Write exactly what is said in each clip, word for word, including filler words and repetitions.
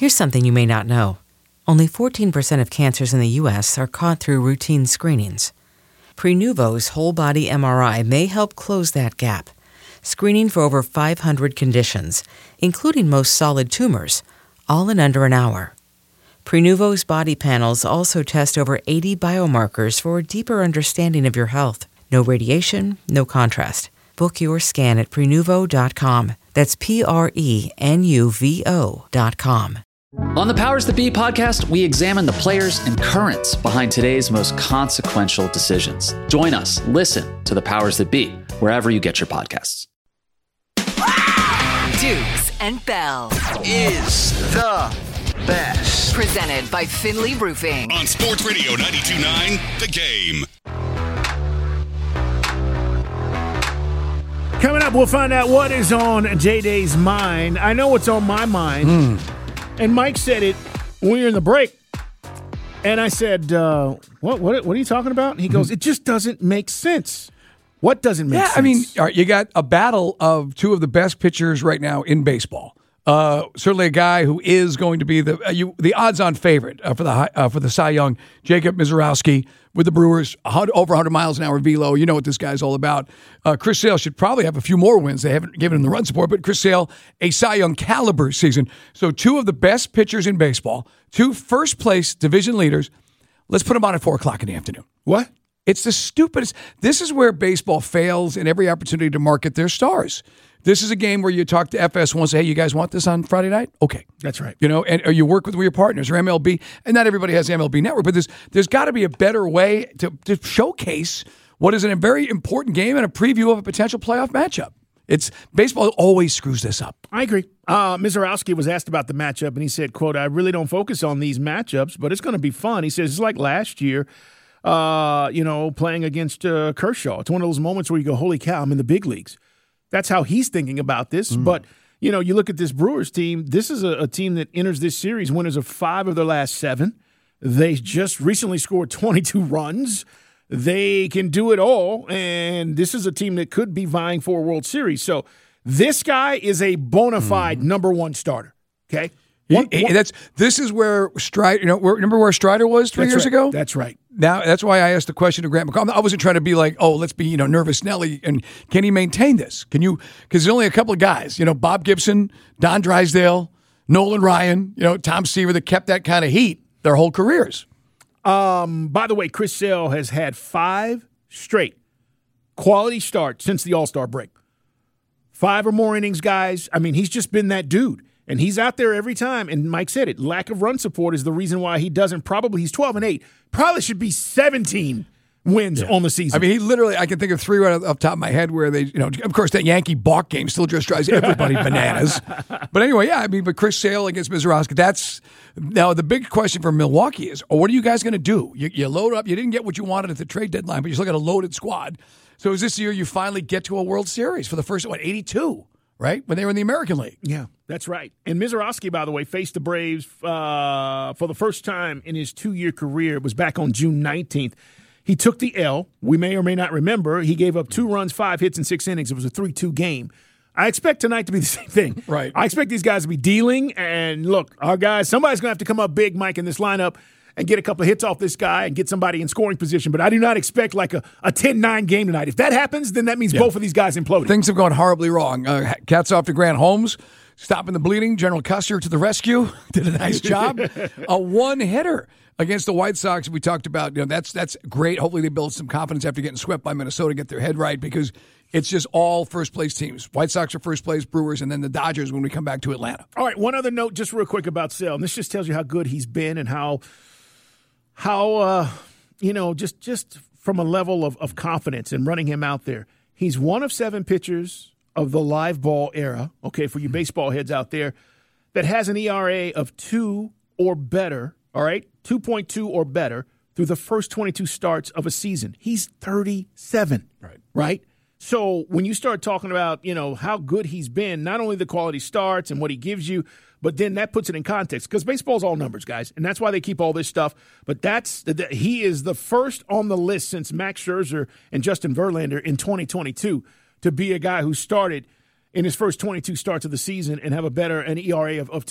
Here's something you may not know. Only fourteen percent of cancers in the U S are caught through routine screenings. Prenuvo's whole-body M R I may help close that gap, screening for over five hundred conditions, including most solid tumors, all in under an hour. Prenuvo's body panels also test over eighty biomarkers for a deeper understanding of your health. No radiation, no contrast. Book your scan at Prenuvo dot com. That's P R E N U V O dot com. On the Powers That Be podcast, we examine the players and currents behind today's most consequential decisions. Join us. Listen to the Powers That Be, wherever you get your podcasts. Dukes and Bell is the best. Presented by Finley Roofing. On Sports Radio ninety-two point nine, The Game. Coming up, we'll find out what is on J-Day's mind. I know what's on my mind. Mm. And Mike said it when we were in the break. And I said, uh, what, what What are you talking about? And he goes, it just doesn't make sense. What doesn't make yeah, sense? I mean, all right, you got a battle of two of the best pitchers right now in baseball. Uh, certainly a guy who is going to be the uh, you, the odds-on favorite uh, for the uh, for the Cy Young, Jacob Misiorowski with the Brewers, one hundred, over one hundred miles an hour velo. You know what this guy's all about. Uh, Chris Sale should probably have a few more wins. They haven't given him the run support, but Chris Sale, a Cy Young caliber season. So two of the best pitchers in baseball, two first-place division leaders. Let's put them on at four o'clock in the afternoon. What? It's the stupidest. This is where baseball fails in every opportunity to market their stars. This is a game where you talk to F S one and say, hey, you guys want this on Friday night? Okay. That's right. You know, and or you work with your partners or M L B, and not everybody has M L B Network, but there's there's got to be a better way to, to showcase what is a very important game and a preview of a potential playoff matchup. It's baseball always screws this up. I agree. Uh, Misiorowski was asked about the matchup, and he said, quote, I really don't focus on these matchups, but it's going to be fun. He says, it's like last year, uh, you know, playing against uh, Kershaw. It's one of those moments where you go, holy cow, I'm in the big leagues. That's how he's thinking about this. Mm. But, you know, you look at this Brewers team, this is a, a team that enters this series winners of five of their last seven. They just recently scored twenty-two runs. They can do it all, and this is a team that could be vying for a World Series. So this guy is a bona fide mm. number one starter, okay? One, he, one, that's This is where Strider, you know, remember where Strider was three years right. ago? That's right. Now, that's why I asked the question to Grant McCall. I wasn't trying to be like, oh, let's be, you know, nervous Nelly. And can he maintain this? Can you, because there's only a couple of guys, you know, Bob Gibson, Don Drysdale, Nolan Ryan, you know, Tom Seaver that kept that kind of heat their whole careers. Um, by the way, Chris Sale has had five straight quality starts since the All-Star break. Five or more innings, guys. I mean, he's just been that dude. And he's out there every time. And Mike said it. Lack of run support is the reason why he doesn't probably. He's twelve and eight. Probably should be seventeen wins yeah. on the season. I mean, he literally, I can think of three right off the top of my head where they, you know, of course, that Yankee balk game still just drives everybody bananas. But anyway, yeah, I mean, but Chris Sale against Misiorowski, that's, now the big question for Milwaukee is, oh, what are you guys going to do? You, you load up, you didn't get what you wanted at the trade deadline, but you still got a loaded squad. So is this year you finally get to a World Series for the first, what, eighty-two? Right? When they were in the American League. Yeah, that's right. And Misiorowski, by the way, faced the Braves uh, for the first time in his two-year career. It was back on June nineteenth. He took the L. We may or may not remember. He gave up two runs, five hits, in six innings. It was a three two game. I expect tonight to be the same thing. Right. I expect these guys to be dealing. And, look, our guys, somebody's going to have to come up big, Mike, in this lineup and get a couple of hits off this guy and get somebody in scoring position. But I do not expect like a, a ten nine game tonight. If that happens, then that means yeah. both of these guys imploded. Things have gone horribly wrong. Uh, cats off to Grant Holmes, stopping the bleeding. General Custer to the rescue. Did a nice job. A one-hitter against the White Sox we talked about. You know, that's that's great. Hopefully they build some confidence after getting swept by Minnesota, get their head right, because it's just all first-place teams. White Sox are first-place, Brewers, and then the Dodgers when we come back to Atlanta. All right, one other note just real quick about Sale. And this just tells you how good he's been and how – How, uh, you know, just just from a level of, of confidence and running him out there. He's one of seven pitchers of the live ball era, okay, for you baseball heads out there, that has an E R A of two or better, all right, two point two or better through the first twenty-two starts of a season. He's thirty-seven, right? Right? So when you start talking about, you know, how good he's been, not only the quality starts and what he gives you, but then that puts it in context because baseball's all numbers, guys, and that's why they keep all this stuff. But that's the, he is the first on the list since Max Scherzer and Justin Verlander in twenty twenty-two to be a guy who started in his first twenty-two starts of the season and have a better an E R A of, of two.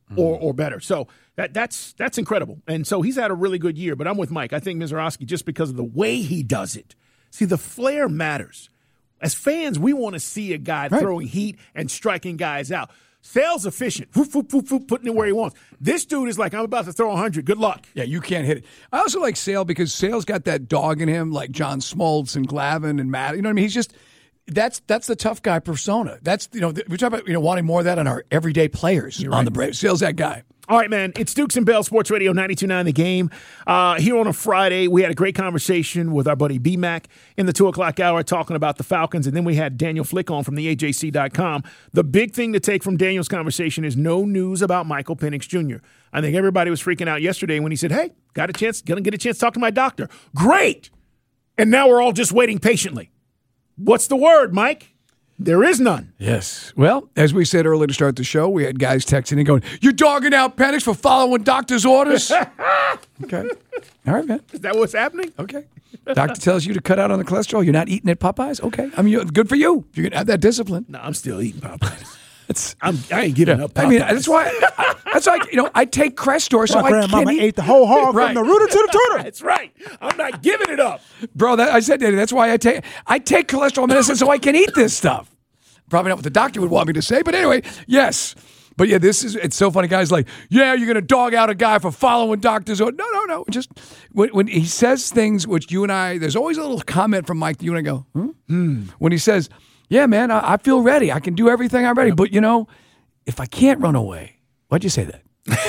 or or better. So that that's that's incredible. And so he's had a really good year. But I'm with Mike. I think Mizorowski, just because of the way he does it. See, the flair matters. As fans, we want to see a guy right. throwing heat and striking guys out. Sale's efficient, whoop, whoop, whoop, whoop, putting it where he wants. This dude is like, I'm about to throw one hundred. Good luck. Yeah, you can't hit it. I also like Sale because Sale's got that dog in him, like John Smoltz and Glavine and Matt. You know what I mean? He's just that's that's the tough guy persona. That's you know we talk about you know wanting more of that on our everyday players You're on right. the Braves. Sale's that guy. All right, man. It's Dukes and Bell, Sports Radio ninety-two point nine The Game. Uh, here on a Friday, we had a great conversation with our buddy B-Mac in the two o'clock hour talking about the Falcons, and then we had Daniel Flick on from the A J C dot com. The big thing to take from Daniel's conversation is no news about Michael Penix Junior I think everybody was freaking out yesterday when he said, hey, got a chance, gonna get a chance to talk to my doctor. Great! And now we're all just waiting patiently. What's the word, Mike? There is none. Yes. Well, as we said earlier to start the show, we had guys texting and going, you're dogging out Penix for following doctor's orders? Okay. All right, man. Is that what's happening? Okay. Doctor tells you to cut out on the cholesterol. You're not eating at Popeyes? Okay. I mean, good for you. If you can have that discipline. No, I'm still eating Popeyes. It's, I'm, I ain't giving yeah. up Popeyes. I mean, that's why, I, that's like, you know, I take Crestor, so My I grandmama can't eat. ate the whole hog right. from the rooter to the tutor. That's right. I'm not giving it up. Bro, that, I said, Daddy, that's why I take, I take cholesterol medicine so I can eat this stuff. Probably not what the doctor would want me to say, but anyway, yes. But yeah, this is, it's so funny. Guys like, yeah, you're going to dog out a guy for following doctors. No, no, no. Just when, when he says things, which you and I, there's always a little comment from Mike that you and I go, hmm? Hmm. When he says, yeah, man, I, I feel ready. I can do everything I'm ready. Yep. But you know, if I can't run away, why'd you say that?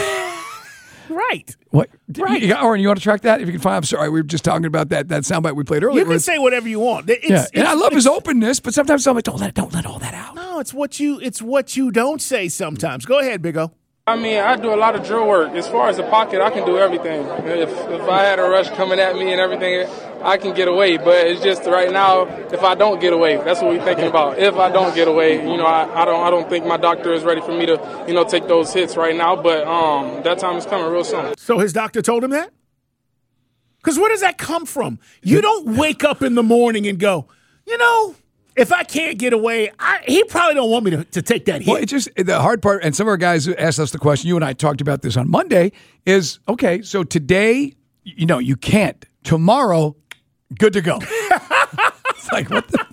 Right. What? Right. You, Oren, you want to track that? If you can find, I'm sorry, we were just talking about that that soundbite we played earlier. You can say whatever you want. It's, yeah. It's, and I love it's, his openness, but sometimes I'm like, don't let don't let all that out. No, it's what you it's what you don't say sometimes. Go ahead, Big O. I mean, I do a lot of drill work. As far as the pocket, I can do everything. If if I had a rush coming at me and everything, I can get away. But it's just right now, if I don't get away, that's what we're thinking about. If I don't get away, you know, I, I don't I don't think my doctor is ready for me to, you know, take those hits right now. But um, that time is coming real soon. So his doctor told him that? Because where does that come from? You don't wake up in the morning and go, you know, if I can't get away, I, he probably don't want me to, to take that hit. Well, it just the hard part, and some of our guys asked us the question. You and I talked about this on Monday. Is okay. So today, you know, you can't. Tomorrow, good to go. It's like what the.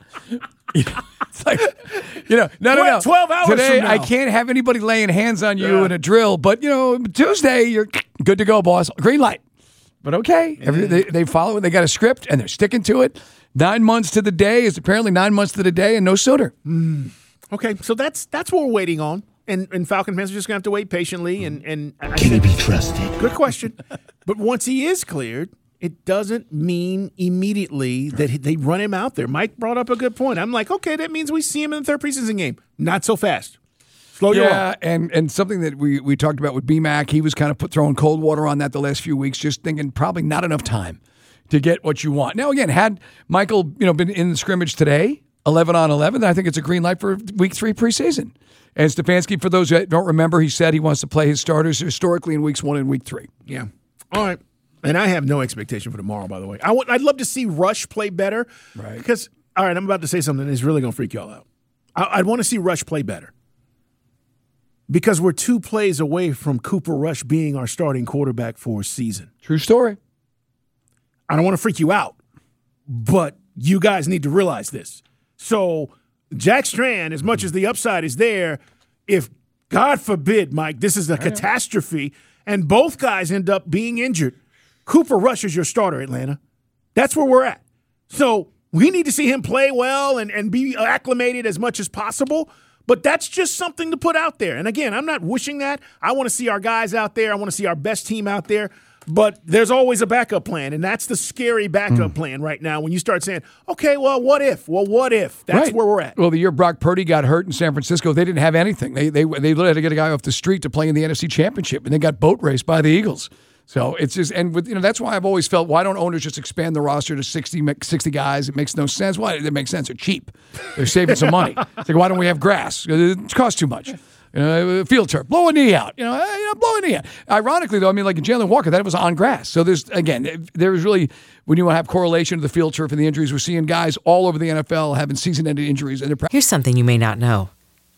It's like, you know, no, no, no. twelve hours Today, from now. I can't have anybody laying hands on you yeah. in a drill. But you know, Tuesday, you're good to go, boss. Green light. But okay, yeah. Every, they, they follow it. They got a script, and they're sticking to it. Nine months to the day is apparently nine months to the day, and no sooner. Mm. Okay, so that's that's what we're waiting on, and and Falcon fans are just gonna have to wait patiently. And and I can he be trusted? Good question. But once he is cleared, it doesn't mean immediately that they run him out there. Mike brought up a good point. I'm like, okay, that means we see him in the third preseason game. Not so fast. Slow your roll. Yeah, and and something that we we talked about with B-Mac, he was kind of put throwing cold water on that the last few weeks, just thinking probably not enough time to get what you want. Now, again, had Michael, you know, been in the scrimmage today, eleven on eleven, then I think it's a green light for week three preseason. And Stefanski, for those that don't remember, he said he wants to play his starters historically in weeks one and week three. Yeah. All right. And I have no expectation for tomorrow, by the way. I w- I'd love to see Rush play better. Right. Because, all right, I'm about to say something that's really going to freak y'all out. I- I'd want to see Rush play better. Because we're two plays away from Cooper Rush being our starting quarterback for a season. True story. I don't want to freak you out, but you guys need to realize this. So Jack Strand, as much as the upside is there, if, God forbid, Mike, this is a catastrophe, and both guys end up being injured, Cooper Rush is your starter, Atlanta. That's where we're at. So we need to see him play well and, and be acclimated as much as possible, but that's just something to put out there. And again, I'm not wishing that. I want to see our guys out there. I want to see our best team out there. But there's always a backup plan, and that's the scary backup mm. plan right now when you start saying, okay, well, what if? Well, what if? That's right. where we're at. Well, the year Brock Purdy got hurt in San Francisco, they didn't have anything. They they they literally had to get a guy off the street to play in the N F C Championship, and they got boat raced by the Eagles. So it's just, and with, you know, that's why I've always felt, why don't owners just expand the roster to sixty, sixty guys? It makes no sense. Why? It makes sense. They're cheap. They're saving some money. It's like, why don't we have grass? It costs too much. You know, field turf, blow a knee out. You know, you know, blow a knee out. Ironically, though, I mean, like in Jalen Walker, that was on grass. So there's, again, there was really, when you want to have correlation to the field turf and the injuries, we're seeing guys all over the N F L having season-ending injuries. And Here's something you may not know.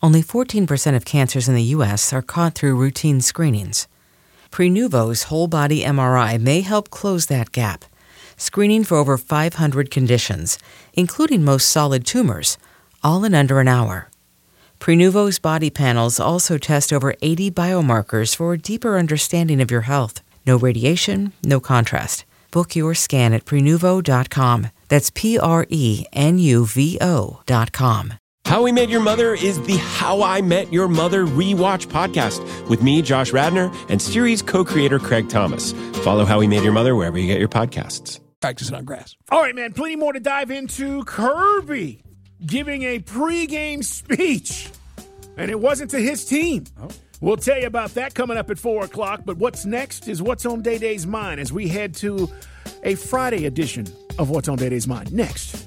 Only fourteen percent of cancers in the U S are caught through routine screenings. Prenuvo's whole-body M R I may help close that gap, screening for over five hundred conditions, including most solid tumors, all in under an hour. Prenuvo's body panels also test over eighty biomarkers for a deeper understanding of your health. No radiation, no contrast. Book your scan at Prenuvo dot com. That's P R E N U V O dot com. How We Met Your Mother is the How I Met Your Mother rewatch podcast with me, Josh Radnor, and series co-creator Craig Thomas. Follow How We Met Your Mother wherever you get your podcasts. Practicing on grass. All right, man, plenty more to dive into. Kirby giving a pregame speech, and it wasn't to his team. Oh. We'll tell you about that coming up at four o'clock, but what's next is What's on Day Day's Mind as we head to a Friday edition of What's on Day Day's Mind. Next.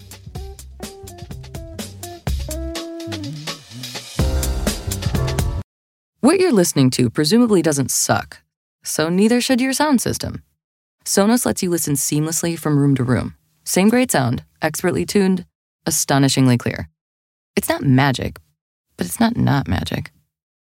What you're listening to presumably doesn't suck, so neither should your sound system. Sonos lets you listen seamlessly from room to room. Same great sound, expertly tuned, astonishingly clear. It's not magic, but it's not not magic.